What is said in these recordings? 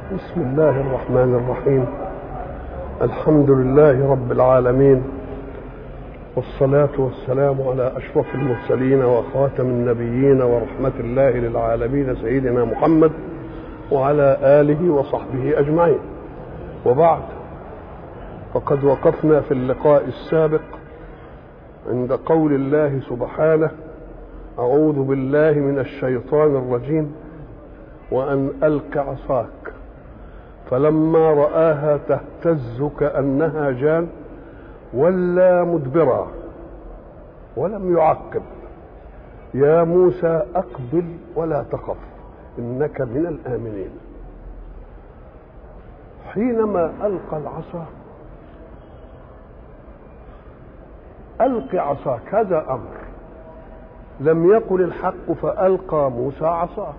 بسم الله الرحمن الرحيم. الحمد لله رب العالمين، والصلاة والسلام على أشرف المرسلين وخاتم النبيين ورحمة الله للعالمين سيدنا محمد وعلى آله وصحبه أجمعين. وبعد، فقد وقفنا في اللقاء السابق عند قول الله سبحانه: أعوذ بالله من الشيطان الرجيم، وأن ألق عصاك فلما رآها تهتز كأنها جان ولى مدبرا ولم يعقب. يا موسى أقبل ولا تخف إنك من الآمنين. حينما ألقى العصا، ألق عصاك، هذا أمر. لم يقل الحق فألقى موسى عصاه،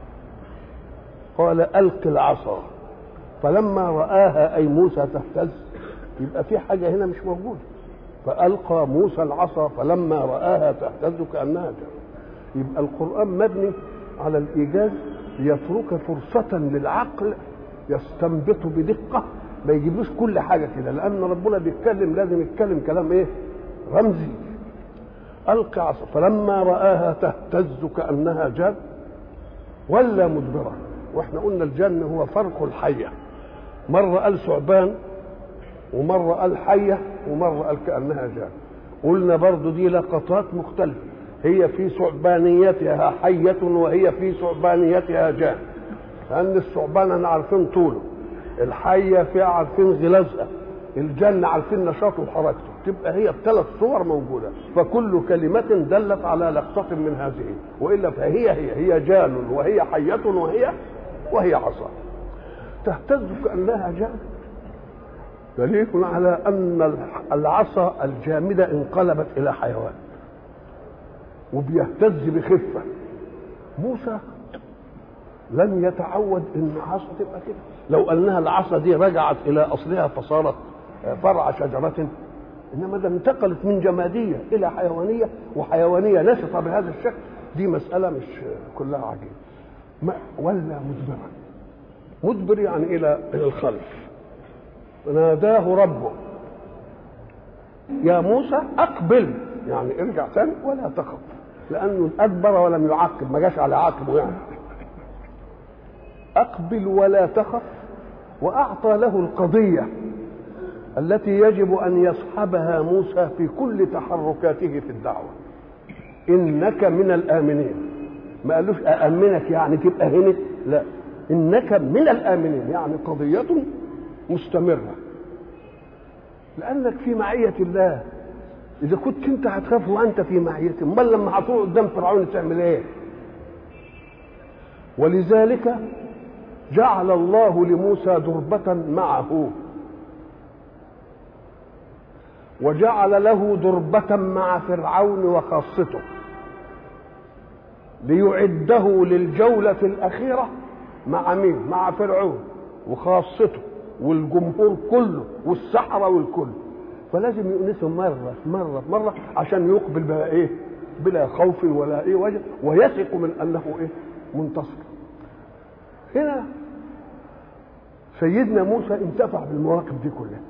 قال ألق العصا فلما رآها أي موسى تهتز، يبقى في حاجة هنا مش موجودة. فألقى موسى العصا فلما رآها تهتز كأنها جان. يبقى القرآن مبني على الإيجاز ليترك فرصة للعقل يستنبط بدقة، ما يجيبلوش كل حاجة كده، لأن ربنا بيتكلم لازم يتكلم كلام إيه؟ رمزي. ألقى عصا فلما رآها تهتز كأنها جان ولا مدبرا. واحنا قلنا الجن هو فرق الحية، مرة قال ثعبان ومرة قال حية ومرة قال كأنها جان. قلنا برضو دي لقطات مختلفة، هي في ثعبانيتها حية وهي في ثعبانيتها جان، لأن الثعبان احنا عارفين طوله، الحية فيها عارفين غلازها، الجن عارفين نشاطه وحركته. تبقى هي بثلاث صور موجودة، فكل كلمة دلت على لقطة من هذه، وإلا فهي جان وهي حية وهي عصا. تهتز كأنها جان دليل على أن العصا الجامدة انقلبت إلى حيوان وبيهتز بخفة. موسى لم يتعود ان عصا تبقى كده. لو قلناها العصا دي رجعت الى اصلها فصارت فرع شجرة، انما ده انتقلت من جمادية الى حيوانية، وحيوانية نشطة بهذا الشكل، دي مسألة مش كلها عجيبة. ولا مدبر يعني الى الخلف. ناداه ربه يا موسى اقبل، يعني ارجع ثاني ولا تخف، لانه ادبر ولم يعقب، ما جاش على عقبه يعني. أقبل ولا تخف، وأعطى له القضية التي يجب أن يصحبها موسى في كل تحركاته في الدعوة. إنك من الآمنين، ما قالوش أأمنك يعني تبقى هنا، لا، إنك من الآمنين يعني قضية مستمرة، لأنك في معية الله. إذا كنت أنت هتخاف وأنت في معيته، أمال لما هتروح قدام فرعون تعمل إيه؟ ولذلك جعل الله لموسى دربة معه، وجعل له دربة مع فرعون وخاصته، ليعده للجولة الأخيرة مع مين؟ مع فرعون وخاصته والجمهور كله والسحرة والكل. فلازم يؤنسهم مرة عشان يقبل بقى إيه؟ بلا خوف ولا إيه وجه، ويثق من أنه إيه؟ منتصر. هنا سيدنا موسى انتفع بالمواقف دي كلها،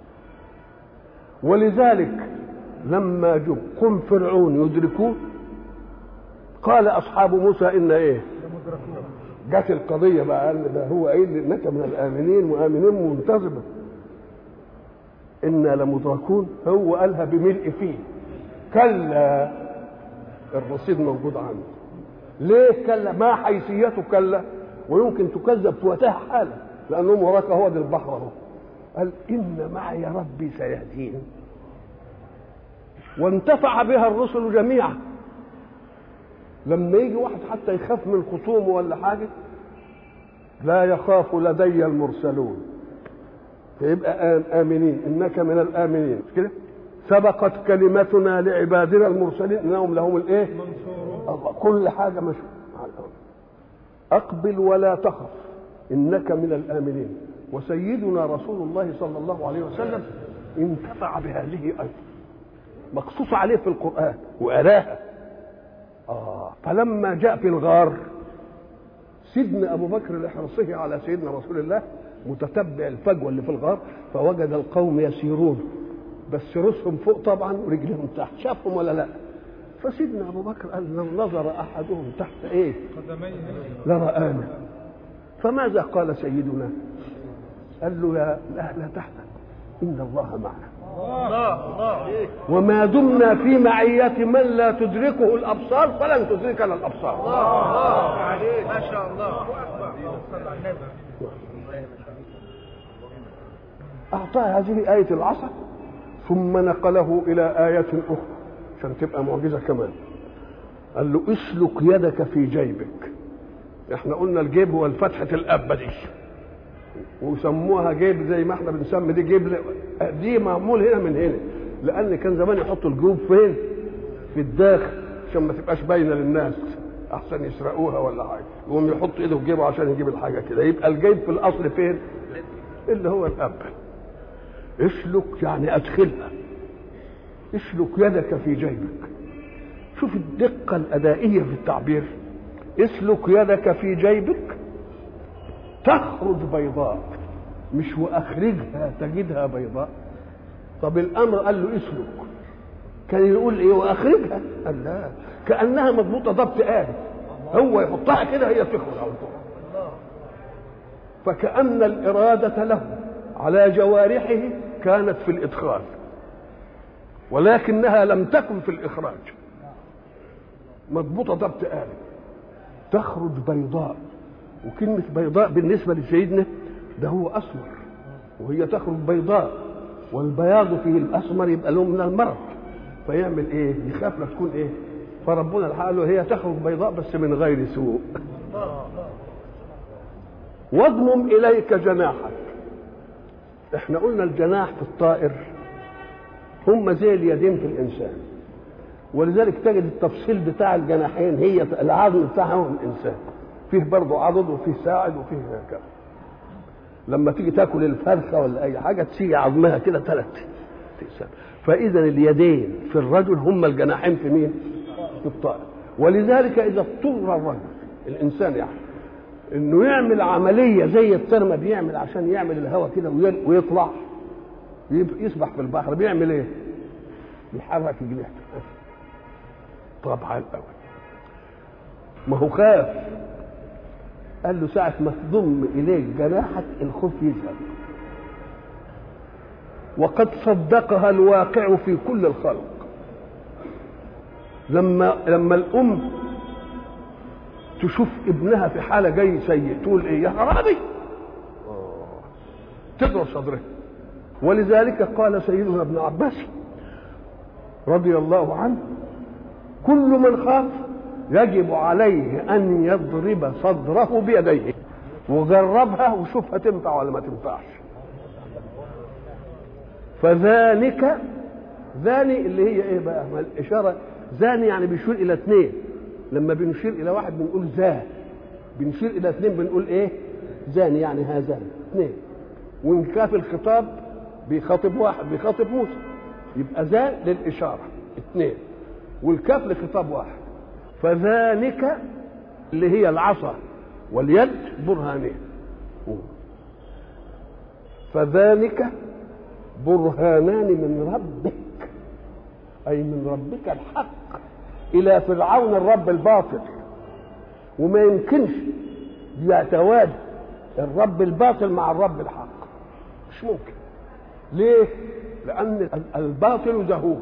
ولذلك لما قم فرعون يدركوه قال أصحاب موسى إن إيه؟ جت القضية بقى، قال ده هو قايل إنك من الآمنين وآمنين منتظمة، إنا لمدركون. هو قالها بملء فيه، كلا الرصيد موجود عنده. ليه كلا؟ ما حيثيته كلا؟ ويمكن تكذب في وقتها حالا، لأنهم وراك هو ده البحر اهو. قال إن معي ربي سيهدين. وانتفع بها الرسل جميعا. لما يجي واحد حتى يخاف من خصومه ولا حاجة، لا يخاف لدي المرسلون، فيبقى آمنين، إنك من الآمنين كده. سبقت كلمتنا لعبادنا المرسلين إنهم لهم الإيه؟ كل حاجة مش أقبل ولا تخف إنك من الآمنين. وسيدنا رسول الله صلى الله عليه وسلم انتفع بهذه أيضا، مقصوص عليه في القرآن وأراها. فلما جاء في الغار سيدنا ابو بكر لحرصه على سيدنا رسول الله متتبع الفجوه اللي في الغار، فوجد القوم يسيرون بس رؤوسهم فوق طبعا ورجلهم تحت، شافهم ولا لا؟ فسيدنا ابو بكر قال لو نظر احدهم تحت ايه لرآنا. فماذا قال سيدنا؟ قال له يا لا تحزن ان الله معنا، وما دمنا في معية من لا تدركه الابصار فلن تدركنا الابصار. ما شاء الله. اعطاه هذه آية العصا ثم نقله الى آية اخرى عشان تبقى معجزة كمان. قال له اسلك يدك في جيبك. احنا قلنا الجيب هو الفتحة الأبة دي، وسموها جيب زي ما احنا بنسمي دي جيب، دي معمول هنا من هنا، لأن كان زمان يحطوا الجيوب فين؟ في الداخل عشان ما تبقاش باينة للناس، أحسن يسرقوها ولا حاجة، يقوم يحط إيده في جيبه عشان يجيب الحاجة كده. يبقى الجيب في الأصل فين؟ اللي هو الأبة. اسلك يعني أدخلها، اسلك يدك في جيبك. شوف الدقة الأدائية في التعبير، اسلك يدك في جيبك تخرج بيضاء، مش واخرجها تجدها بيضاء. طب الامر قال له اسلك، كان يقول ايه واخرجها؟ قال لا، كانها مضبوطه ضبط آلي، هو يحطها كده هي تخرج على طول. فكأن الإرادة له على جوارحه كانت في الإدخال ولكنها لم تكن في الإخراج، مضبوطه ضبط آلي تخرج بيضاء. وكلمة بيضاء بالنسبة لسيدنا ده هو أسمر، وهي تخرج بيضاء، والبياض فيه الأسمر يبقى له من المرض، فيعمل إيه؟ يخاف لا تكون إيه؟ فربنا الحق له هي تخرج بيضاء بس من غير سوء. واضمم إليك جناحك. إحنا قلنا الجناح في الطائر هم زي اليدين في الإنسان، ولذلك تجد التفصيل بتاع الجناحين هي العظم بتاعهم الإنسان، فيه برضه عضد وفيه ساعد وفيه كذا. لما تيجي تاكل الفرخه ولا اي حاجه تيجي عظمها كده 3 اقسام. فاذا اليدين في الرجل هم الجناحين في مين؟ في الطائر. ولذلك اذا اضطر الرجل الانسان يعني انه يعمل عمليه زي الطير ما بيعمل عشان يعمل الهواء كده ويطلع يسبح في البحر، بيعمل ايه؟ بيحرك جناحه. طبعا الاول ما هو خاف، قال له ساعة ما تضم إليك جناحك الخوف يذهب. وقد صدقها الواقع في كل الخلق. لما الأم تشوف ابنها في حالة جاي سيء تقول إيه؟ يا خرابي، تضرب صدره. ولذلك قال سيدنا ابن عباس رضي الله عنه كل من خاف يجب عليه أن يضرب صدره بيديه، وجربها وشوفها تنفع ولا ما تنفعش. فذلك ذاني اللي هي ايه بقى؟ ما الإشارة ذاني يعني بيشير إلى 2، لما بنشير إلى واحد بنقول ذا، بنشير إلى 2 بنقول ايه؟ ذاني يعني هذان 2. وإن كان في الخطاب بيخاطب واحد بيخاطب موسى يبقى ذا للإشارة 2، والكاف لخطاب واحد. فذلك اللي هي العصا واليد برهانين. فذلك برهانان من ربك، أي من ربك الحق إلى فرعون الرب الباطل. وما يمكنش يتوازن الرب الباطل مع الرب الحق، مش ممكن. ليه؟ لأن الباطل زهوق،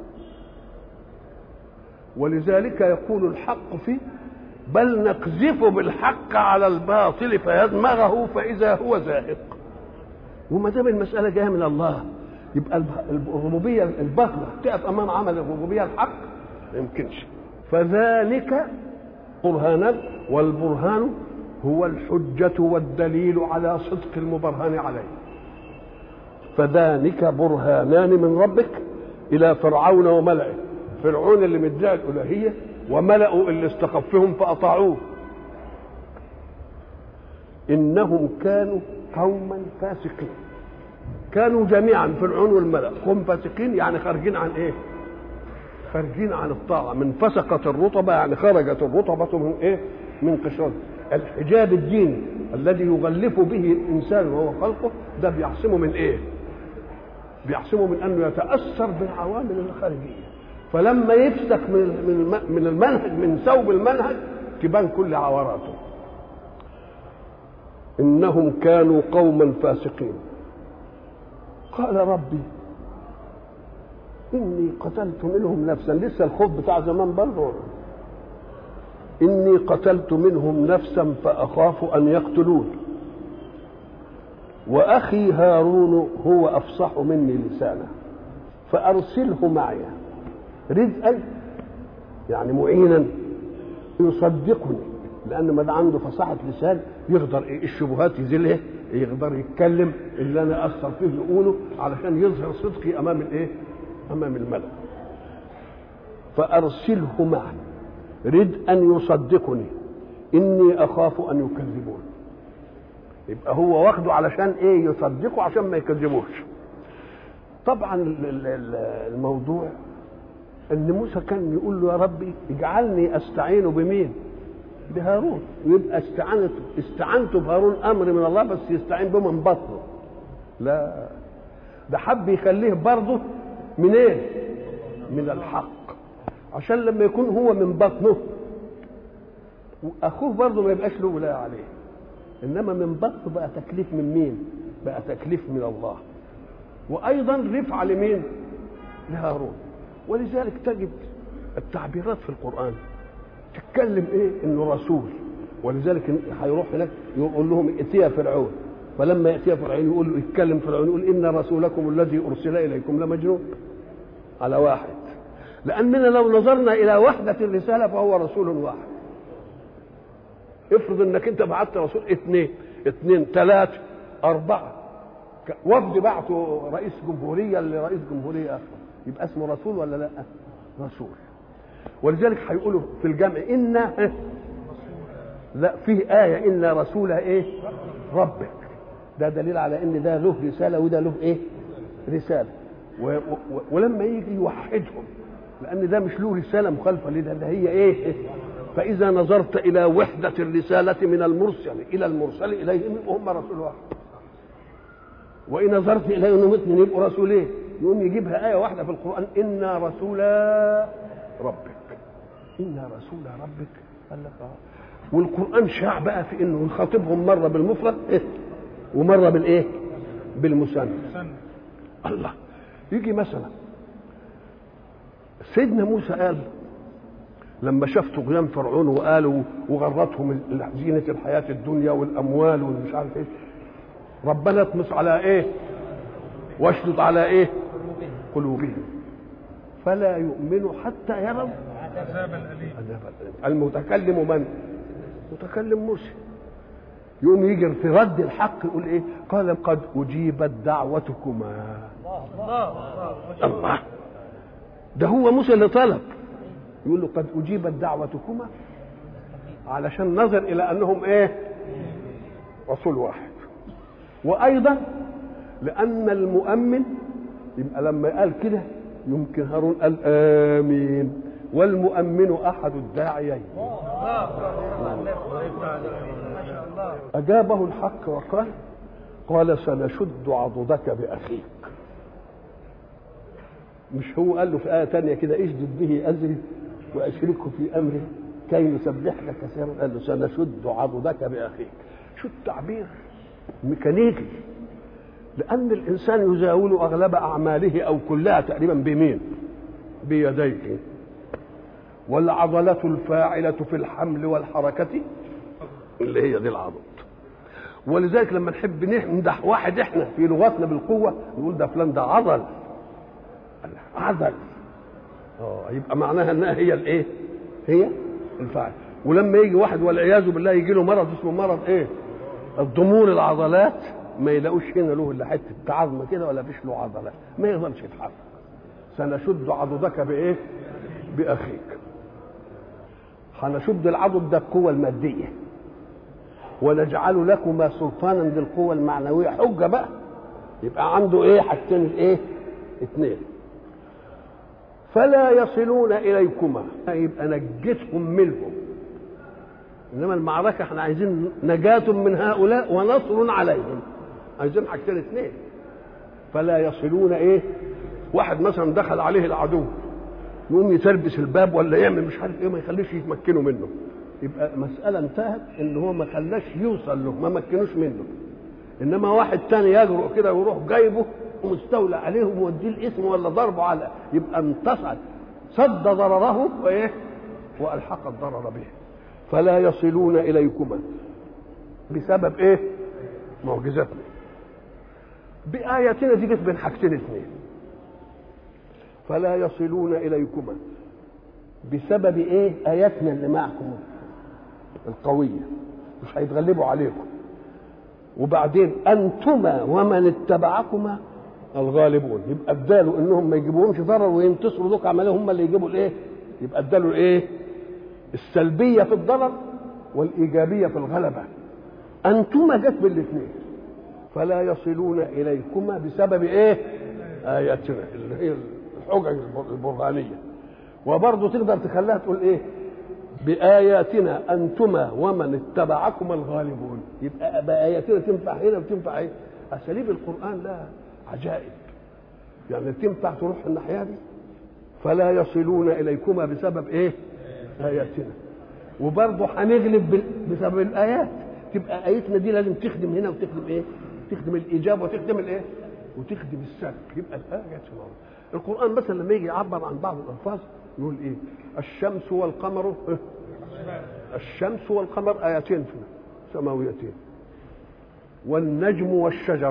ولذلك يقول الحق فيه بل نقذف بالحق على الباطل فيدمغه فإذا هو زاهق. وما دام المسألة جاية من الله يبقى الربوبية الباطلة تقف أمام عمل الربوبية الحق؟ ما يمكنش. فذلك برهانا، والبرهان هو الحجة والدليل على صدق المبرهن عليه. فذلك برهانان من ربك إلى فرعون وملئه. فرعون اللي مدعي الالوهيه وملأوا اللي استخفهم فاطاعوه. انهم كانوا قوما فاسقين. كانوا جميعا فرعون والملأ قوم فاسقين، يعني خارجين عن ايه؟ خارجين عن الطاعه. من فسقت الرطبه يعني خرجت الرطبه من ايه؟ من قشرته. الحجاب الديني الذي يغلف به الانسان وهو خلقه ده بيعصمه من ايه؟ بيعصمه من انه يتاثر بالعوامل الخارجيه، فلما يفسخ من المنهج، من ثوب المنهج، تبان كل عوراته. انهم كانوا قوما فاسقين. قال ربي اني قتلت منهم نفسا، لسه الخوف بتاع زمان برضه، اني قتلت منهم نفسا فاخاف ان يقتلون واخي هارون هو افصح مني لسانا فارسله معي رزقا، يعني معينا يصدقني، لان ما ده عنده فصاحه لسان يقدر الشبهات يزيلها، يقدر يتكلم اللي انا اثر فيه يقوله علشان يظهر صدقي امام الايه؟ امام الملأ. فارسله معي رزقا يصدقني اني اخاف ان يكذبون. يبقى هو واخده علشان ايه؟ يصدقه عشان ما يكذبوش. طبعا الموضوع ان موسى كان يقول له يا ربي اجعلني استعين بمين؟ بهارون، ويبقى استعنته بهارون امر من الله، بس يستعين به من بطنه. لا، ده حب يخليه برضه من ايه؟ من الحق، عشان لما يكون هو من بطنه واخوه برضه ما يبقاش له ولايه عليه، انما من بطنه بقى تكليف من مين؟ بقى تكليف من الله، وايضا رفعه لمين؟ لهارون. ولذلك تجد التعبيرات في القرآن تتكلم ايه؟ انه رسول، ولذلك هيروح هناك يقول لهم ائتيا فرعون، فلما ياتي فرعون يقول له يتكلم فرعون يقول ان رسولكم الذي ارسل اليكم لمجنون، على واحد، لاننا لو نظرنا الى وحده الرساله فهو رسول واحد. افرض انك انت بعت رسول اثنين ثلاثه اربعه، وفد بعته رئيس جمهوريه لرئيس جمهوريه اخر، يبقى اسمه رسول ولا لا؟ رسول. ولذلك هيقولوا في الجمع إن لا، فيه آية إن رسول إيه؟ ربك. ده دليل على إن ده له رسالة وده له إيه؟ رسالة. ولما يجي يوحدهم، لأن ده مش له رسالة مخالفة لده، ده هي إيه؟ فإذا نظرت إلى وحدة الرسالة من المرسل إلى المرسل إليهم هم رسول واحد، وإن نظرت إلى أنهم اثنين يبقوا رسولين، يقوم يجيبها آية واحدة في القرآن إنا رسول ربك. إنا رسول ربك. قال لك والقرآن شاع بقى في إنه يخاطبهم مرة بالمفرد ومرة بالإيه؟ بالمثنى. الله، يجي مثلا سيدنا موسى قال لما شاف طغيان فرعون وقالوا وغرتهم زينة الحياة الدنيا والأموال والمش عارف إيه، ربنا اطمس على إيه؟ واشدد على إيه؟ قلوبهم فلا يؤمنوا حتى يروا عذاب الأليم. المتكلم من؟ متكلم موسى. يقوم يجي في رد الحق يقول ايه؟ قال قد اجيبت دعوتكما. الله، ده هو موسى اللي طلب، يقول له قد اجيبت دعوتكما، علشان نظر الى انهم ايه؟ رسول واحد. وايضا لان المؤمن يبقى لما قال كده يمكن هارون قال امين، والمؤمن احد الداعيين. اجابه الحق وقال قال سنشد عضدك باخيك. مش هو قال له في ايه ثانيه كده اشدد به ازري واشركه في امري كي نسبحك كثيرا؟ قال له سنشد عضدك باخيك. شو التعبير ميكانيكي، لأن الإنسان يزاول أغلب أعماله أو كلها تقريبا بمين؟ بيديه، والعضلة الفاعلة في الحمل والحركة اللي هي دي العضد. ولذلك لما نحب نمدح واحد احنا في لغتنا بالقوة نقول ده فلان ده عضل. عضل يبقى معناها انها هي الايه؟ هي الفاعل. ولما يجي واحد والعياذ بالله يجي له مرض اسمه مرض ايه؟ الضمور العضلات، ما يلاقوش هنا له الا حته عظمه كده ولا فيش له عضلات، ما يقدرش يتحرك. سنشد عضدك بايه؟ باخيك. هنشد العضد ده القوه الماديه، ونجعل لكما سلطانا بالقوه المعنويه. حجه بقى، يبقى عنده ايه؟ حاجتين الايه؟ اثنين. فلا يصلون اليكما، يبقى نجتهم منهم انما المعركه احنا عايزين نجاة من هؤلاء ونصر عليهم، عايزين حاجتين اثنين. فلا يصلون ايه؟ واحد مثلا دخل عليه العدو يقوم يتربس الباب ولا يعمل مش عارف ايه، ما يخليش يتمكنوا منه، يبقى مساله انتهت ان هو ما خلاش يوصل له، ما مكنوش منه. انما واحد تاني يجرؤ كده ويروح جايبه ومستولى عليه وموديه الاسم ولا ضربه على، يبقى انتصر، صد ضرره وايه؟ والحق الضرر به. فلا يصلون اليكما بسبب ايه؟ معجزتنا. بآياتنا دي جت بين حاجتين اثنين. فلا يصلون اليكما بسبب ايه؟ اياتنا اللي معكم القويه، مش هيتغلبوا عليكم. وبعدين انتما ومن اتبعكما الغالبون، يبقى ادالوا انهم ما يجيبوهمش ضرر وينتصروا، دوك عملوا هم اللي يجيبوا الايه؟ يبقى ادالوا الايه؟ السلبيه في الضرر والايجابيه في الغلبه. انتما جت بالاثنين. فلا يصلون اليكما بسبب ايه؟ اياتنا اللي هي الحجج البرهانيه. وبرضه تقدر تخليها تقول ايه؟ بآياتنا أنتما ومن اتبعكم الغالبون. يبقى بآياتنا تنفع هنا وتنفع ايه؟ أساليب القرآن لها عجائب، يعني تنفع تروح الناحية دي. فلا يصلون إليكما بسبب ايه؟ آياتنا. وبرضه هنغلب بسبب الآيات. تبقى آياتنا دي لازم تخدم هنا وتخدم ايه؟ تخدم الإيجاب وتخدم الايه؟ وتخدم السلب. يبقى الآيات القرآن مثلا لما يجي يعبر عن بعض الألفاظ يقول ايه؟ الشمس والقمر، الشمس والقمر آيتين سماويتين، والنجم والشجر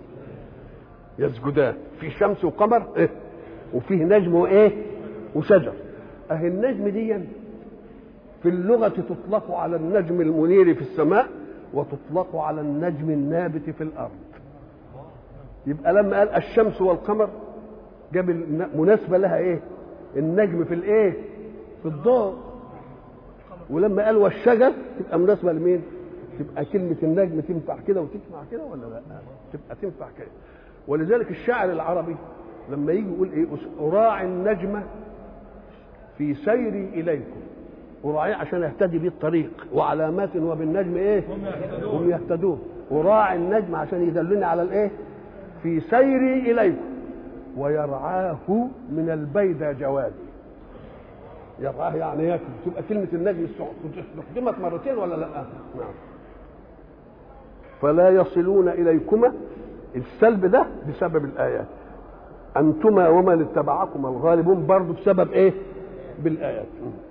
يسجدان. في شمس وقمر إيه؟ وفيه نجم وايه؟ وشجر. اهي النجم دي في اللغة تطلق على النجم المنير في السماء وتطلق على النجم النابت في الأرض. يبقى لما قال الشمس والقمر جاب مناسبة لها ايه؟ النجم في الايه؟ في الضوء. ولما قال والشجر تبقى مناسبة لمين؟ تبقى كلمة النجم تنفع كده وتسمع كده ولا لا؟ تبقى تنفع كده. ولذلك الشاعر العربي لما يجي يقول ايه؟ أراعي النجم في سيري إليكم، أراعي عشان يهتدي بيه الطريق، وعلامات وبالنجم ايه؟ هم يهتدون. أراعي النجم عشان يدلني على الايه؟ في سيري إليكم ويرعاه من البيدى جوادي. يرعاه يعني ياكل. تبقى كلمة النجم استخدمت مرتين ولا لا؟ نعم. فلا يصلون إليكما، السلب ده بسبب الآيات. أنتما ومن اتبعكما الغالبون برضو بسبب إيه؟ بالآيات.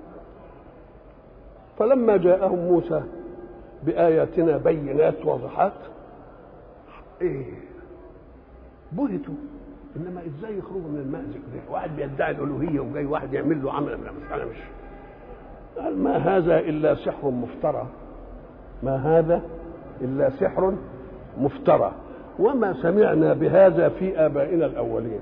فلما جاءهم موسى بآياتنا بينات واضحات إيه؟ بهتوا. انما ازاي يخرجوا من المأزق ده؟ واحد بيدعي الالوهيه وجاي واحد يعمل له عمل من المساله مش قال ما هذا الا سحر مفترى، ما هذا الا سحر مفترى وما سمعنا بهذا في ابائنا الاولين.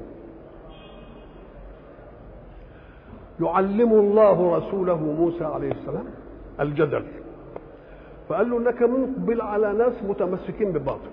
يعلم الله رسوله موسى عليه السلام الجدل، فقال له انك مقبل على ناس متمسكين بباطل،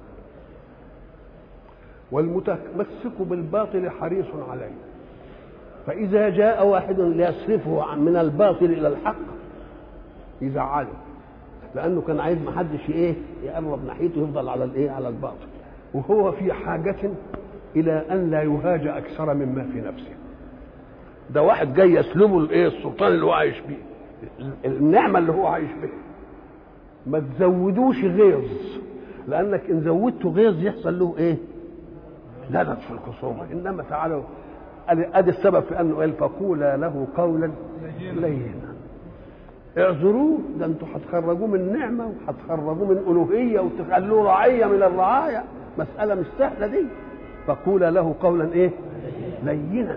والمتمسك بالباطل حريص عليه، فإذا جاء واحد ليصرفه من الباطل إلى الحق يزعله، لأنه كان عايز محدش إيه يقرب ناحيته، يفضل على الإيه؟ على الباطل، وهو في حاجة إلى أن لا يهاج أكثر مما في نفسه. ده واحد جاي يسلبه الإيه؟ السلطان اللي هو عايش بيه، النعمة اللي هو عايش بيه. ما تزودوش غيظ، لأنك إن زودته غيظ يحصل له إيه؟ لا في الخصومة. إنما تعالوا ادي السبب في انه قال فقولا له قولا لينا. اعذروه، ده انتوا هتخرجوه من نعمه وهتخرجوه من الوهيه وتخلوه رعيه من الرعايا، مساله مش سهله دي. فقولا له قولا ايه؟ لينا.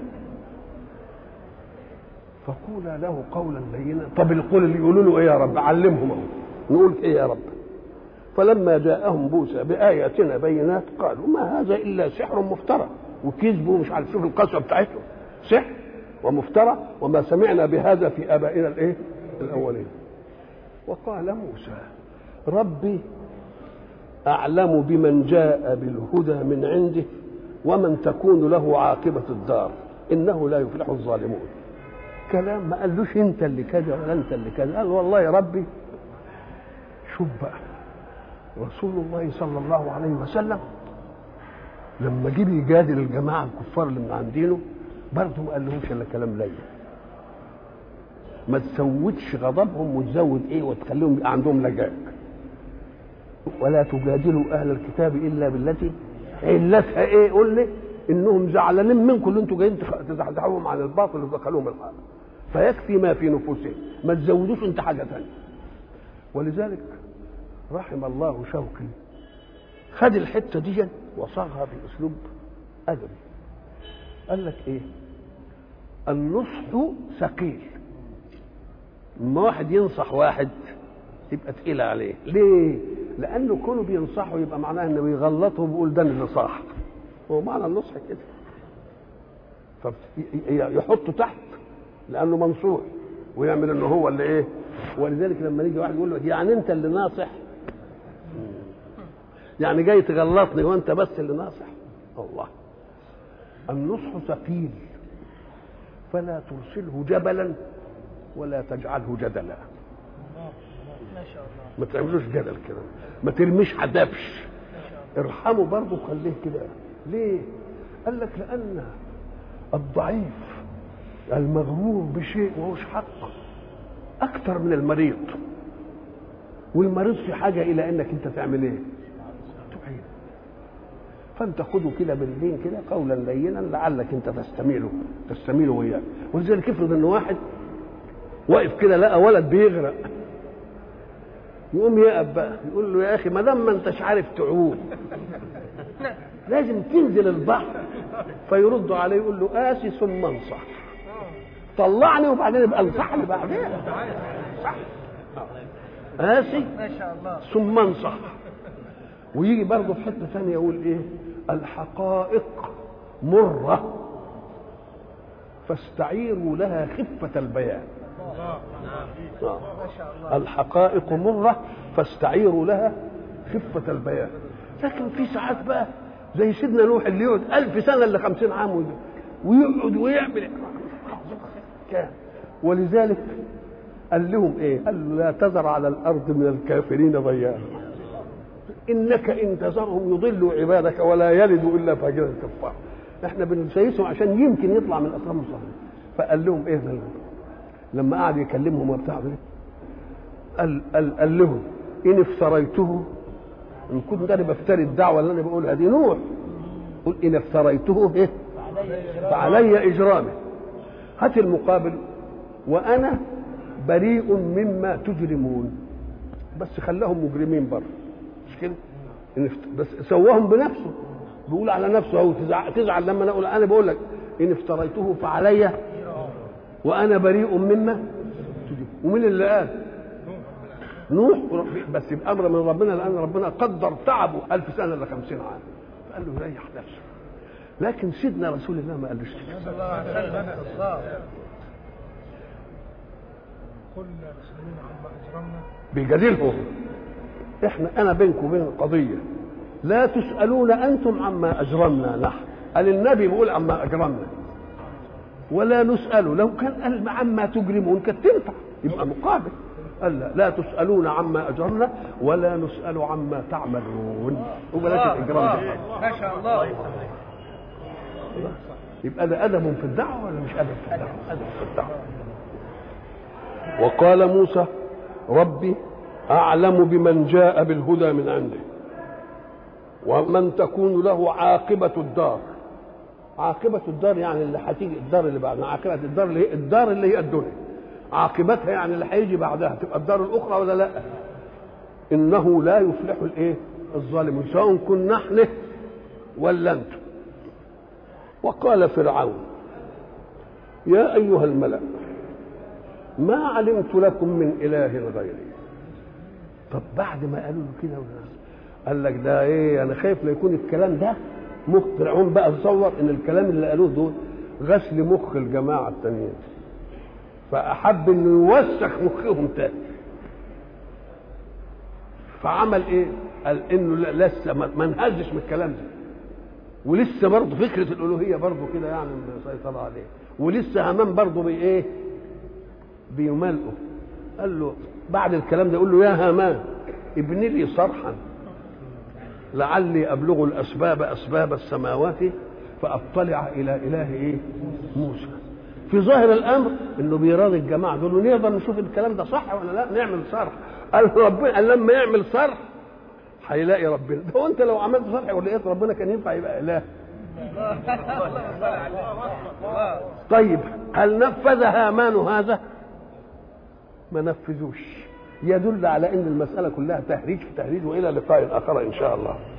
فقولا له قولا لينا. طب القول اللي يقولوا له ايه يا رب؟ علمهم اهو نقول ايه يا رب. فلما جاءهم موسى بآياتنا بينات قالوا ما هذا الا سحر مفترى، وكذبوا مش عارف. شوف القسوه بتاعتهم، سحر ومفترى وما سمعنا بهذا في ابائنا الايه؟ الاولين. وقال موسى ربي اعلم بمن جاء بالهدى من عنده ومن تكون له عاقبه الدار انه لا يفلح الظالمون. كلام ما قالوش انت اللي كذا ولا انت اللي كذا، قال والله يا ربي شوف بقى رسول الله صلى الله عليه وسلم لما جه يجادل الجماعه الكفار اللي من عندينه برضه ما قالهمش الا كلام لين. ما تزودش غضبهم وتزود ايه وتخليهم يبقى عندهم لجاج. ولا تجادلوا اهل الكتاب الا بالتي علتها ايه؟ قول لي انهم زعلانين منكم اللي انتوا جايين تزحزحوهم عن الباطل وتدخلوهم الحق. فيكفي ما في نفوسهم، ما تزودوش انت حاجه ثانيه. ولذلك رحم الله شوقي خد الحته دي وصاغها باسلوب ادبي. قال لك ايه؟ النصح ثقيل. لما واحد ينصح واحد يبقى تقيل عليه. ليه؟ لانه كونه بينصحه يبقى معناه انه بيغلطه وبيقول ده اللي صح. هو معنى النصح كده. فيحطه تحت لانه منصوح ويعمل انه هو اللي ايه. ولذلك لما يجي واحد يقول له يعني انت اللي ناصح، يعني جاي تغلطني وانت بس اللي ناصح. الله. النصح ثقيل فلا ترسله جبلا ولا تجعله جدلا. ما شاء الله. ما تعملوش جدل كده، ما ترميش حدبش، ارحمه برضه خليه كده. ليه؟ قال لك لان الضعيف المغرور بشيء وهوش حق اكتر من المريض. والمريض في حاجه الى انك انت تعمل ايه؟ تعين. فانت خده كده باللين كده قولا لينا لعلك انت تستميله وياك. ولذلك افرض ان واحد واقف كده لقى ولد بيغرق، يقوم يقف بقى يقول له يا اخي ما دام ما انتش عارف تعوم لازم تنزل البحر. فيرد عليه يقول له قاسي ثم انصح، طلعني وبعدين يبقى انصحني بعدين. صح. قاسي ما شاء الله. ثم انصح. ويجي برضه في حته ثانيه يقول ايه؟ الحقائق مره فاستعيروا لها خفه البيان. ما شاء الله. الحقائق مره فاستعيروا لها خفه البيان. لكن في ساعات بقى زي سيدنا نوح اللي يقعد 1000 سنه الا 50 عام ويقعد ويعمل كان. ولذلك قال لهم ايه؟ قال لا تذر على الارض من الكافرين ضياعا انك ان تذرهم يضلوا عبادك ولا يلدوا الا فاجرا كفارا. احنا بنسيسهم عشان يمكن يطلع من اصحاب الصالحين. فقال لهم ايه لما قعد يكلمهم وبتاع قال لهم ان افتريته، ان كنت انا بفتري الدعوه اللي انا بقولها دي نوح، قل ان افتريته ايه فعلي اجرامه. هات المقابل وانا بريء مما تجرمون. بس خلاهم مجرمين برضه مش كده؟ بس سواهم بنفسه، بيقول على نفسه او تزعل لما انا اقول انا بقول لك ان افتريته فعلي وانا بريء مما تجرمون. ومين اللي قال؟ نوح. بس بامر من ربنا لان ربنا قدر تعبه 1000 سنه الا 50 عام. فقال له ريح نفسك. لكن سيدنا رسول الله ما قالوش كده. صلى الله عليه وسلم. قلنا نسألون عما أجرمنا. بيجادلهم. انا بينكم وبين قضيه لا تسالون انتم عما اجرمنا نحن. قال النبي بيقول عما اجرمنا ولا نساله. لو كان قال عما تجرمون كانت تنفع يبقى مقابل. قال لا تسالون عما اجرمنا ولا نسال عما تعملون. وبلاش الاجرام ده. ما شاء الله. يبقى ده ادب في الدعوه ولا مش ادب في الدعوه؟ ادب في الدعوه. وقال موسى ربي اعلم بمن جاء بالهدى من عنده ومن تكون له عاقبه الدار. عاقبه الدار يعني اللي هتيجي الدار اللي بعدها. عاقبه الدار اللي هي الدنيا. عاقبتها يعني اللي هيجي بعدها تبقى الدار الاخرى ولا لا؟ انه لا يفلح الايه؟ الظالمون سواء كنا نحن ولا انتم. وقال فرعون يا ايها الملأ ما علمت لكم من اله غيري. طب بعد ما قالوا له كده قال لك ده ايه؟ انا خايف لا يكون الكلام ده مخ فرعون بقى تصور ان الكلام اللي قالوه دول غسل مخ الجماعه التانيين، فاحب انه يوسخ مخهم تاني. فعمل ايه؟ قال انه لسه ما انهزش من الكلام ده، ولسه برضه فكره الالوهيه برضه كده يعني مسيطره عليه، ولسه همان برضه بايه؟ بيملئه. قال له بعد الكلام ده يقول له يا هامان ابن لي صرحا لعلي ابلغ الاسباب اسباب السماوات فاطلع الى اله ايه موسى. في ظاهر الامر انه بيراضي الجماعه دول، ونقدر نشوف الكلام ده صح ولا لا. نعمل صرح، قال ربنا قال لما يعمل صرح هيلاقي ربنا. هو انت لو عملت صرح ولقيت ربنا كان ينفع يبقى اله؟ طيب هل نفذ هامان هذا؟ ما نفذوش. يدل على ان المساله كلها تهريج في تهريج. والى لقاء اخر ان شاء الله.